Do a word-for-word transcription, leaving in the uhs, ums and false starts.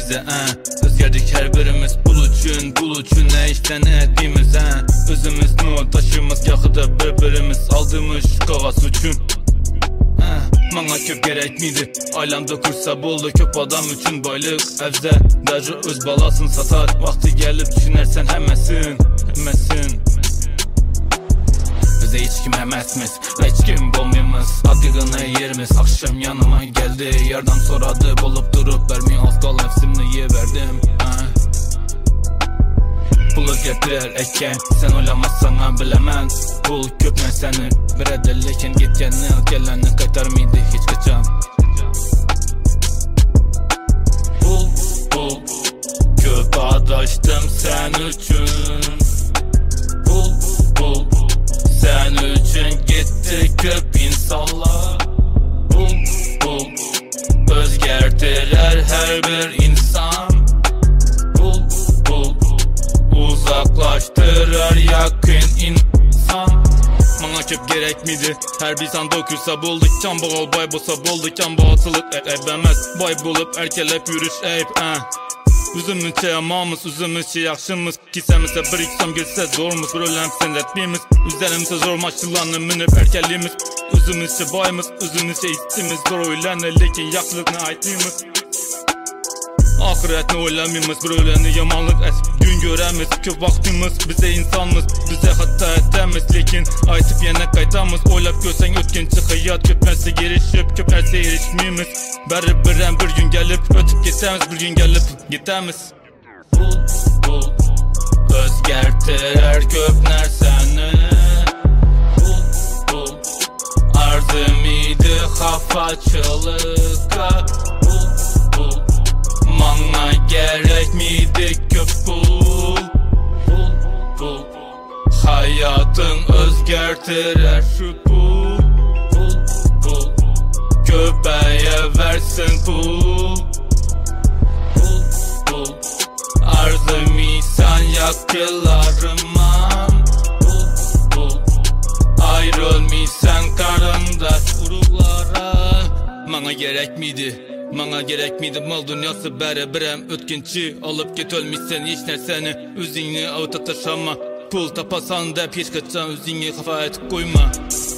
bize he. Özgerdik her birimiz pul üçün, pul üçün ne işten ettiğimiz he. Özümüz mu taşımız yakıda birbirimiz aldığımız kağıt üçün he. Bana köp gerek miydi? Ailemde kursa boldu köp adam üçün baylık evde. Derce öz balasın satar. Vakti gelip düşünersen hemesin, hemesin. Bize hiç kim hemesmiz, hiç kim bulmayımız. Adını yerimiz, akşam yanıma geldi. Yardan soradı, bulup durup vermeyi az kal nefsimni verdim ha. Pulu getirir eken, sen oylamazsan bilemem. Pul köpme seni, bir edelliken gitkenini geleni kaytarmaydı hiç kaçam. Pul, pul, köp adaştım sen üçün. Pul, pul, sen üçün gitti köp insanlar. Pul, pul, özgertiler her bir insan. Pul, pul, uzaklaştırır yakın insan. Bana köp gerek miydi? Her bir san dökülse bulduk. Can bağıl bay bosa bulduk. Can bağıtılık ebemez. Bay bulup erkelep yürüş eyip eh. Üzümüzce yamamız, üzümüzce yakşımız. Kisemizse bir iksam gelse zorumuz. Bir ölem senletmemiz. Üzerimizde zor maçlılarını minip erkelliğimiz. Üzümüzce bayımız, üzümüzce istimiz. Zor öylene lekin yakşılıkına aitliğimiz. Ahiretini oylamayımız, bir öleni yamanlık es. Gün göremiz, köp vaktimiz. Bize insanımız, bize hatta etemiz. Lekin aytıp yine kaytamız. Oylap görsen ötkençi hayat köpmesi girişip köp erse erişmeyimiz. Beri biren bir gün gelip ötüp gitemiz, bir gün gelip gitemiz. Pul, pul, özgertirer köpner seni. Pul, pul, arzım idi hafaçılıka. Pul, pul, bana gerek miydi köp pul? Pul, pul, hayatın özgertirer şu pul. Pul, pul, köpeğe versin pul. Pul, pul, arzım insan yakılarıma. Pul, pul, ayrılmışsan karımdaş uruklara. Bana gerek miydi? Bana gerek miydi mal dünyası bere birem ötkinçi. Alıp git ölmişsen hiç nerseni özünü avuta taşama. Pul tapasan da hiç kaçan özünü kafa et koyma.